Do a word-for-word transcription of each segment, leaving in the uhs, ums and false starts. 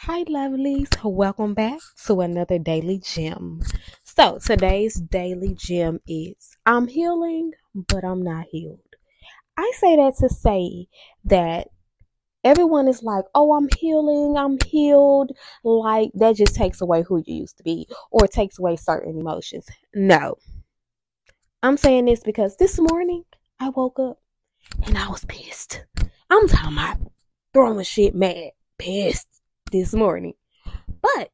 Hi, lovelies. Welcome back to another daily gem. So, today's daily gem is I'm healing, but I'm not healed. I say that to say that everyone is like, oh, I'm healing, I'm healed. Like, that just takes away who you used to be or takes away certain emotions. No, I'm saying this because this morning I woke up and I was pissed. I'm talking about throwing shit mad, pissed this morning. But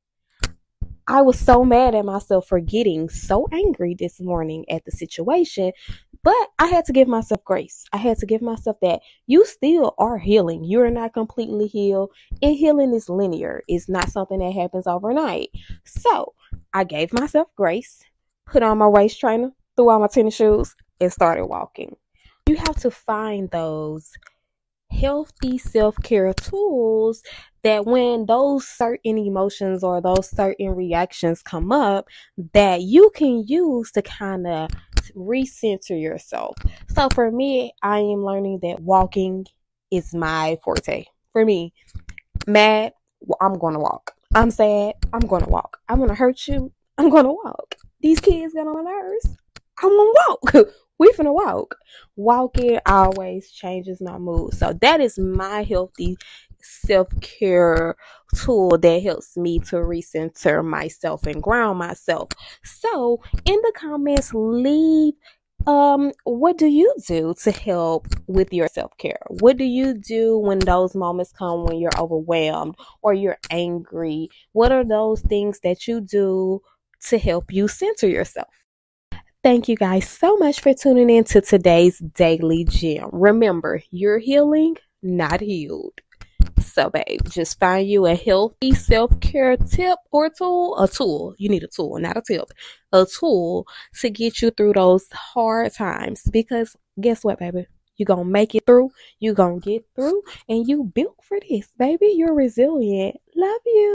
I was so mad at myself for getting so angry this morning at the situation. But I had to give myself grace. I had to give myself that you still are healing. You're not completely healed. And healing is linear. It's not something that happens overnight. So I gave myself grace, put on my waist trainer, threw on my tennis shoes, and started walking. You have to find those healthy self-care tools that when those certain emotions or those certain reactions come up that you can use to kind of recenter yourself. So for me, I am learning that walking is my forte. For me, mad, I'm going to walk. I'm sad, I'm going to walk. I want to hurt you, I'm going to walk. These kids get on my nerves, I'm going to walk. We finna walk. Walking always changes my mood. So that is my healthy self-care tool that helps me to recenter myself and ground myself. So in the comments, leave um what do you do to help with your self-care? What do you do when those moments come when you're overwhelmed or you're angry? What are those things that you do to help you center yourself? Thank you guys so much for tuning in to today's daily gem. Remember, you're healing, not healed. So, babe, just find you a healthy self-care tip or tool. A tool. You need a tool, not a tip. A tool to get you through those hard times. Because guess what, baby? You're going to make it through. You're going to get through. And you built for this, baby. You're resilient. Love you.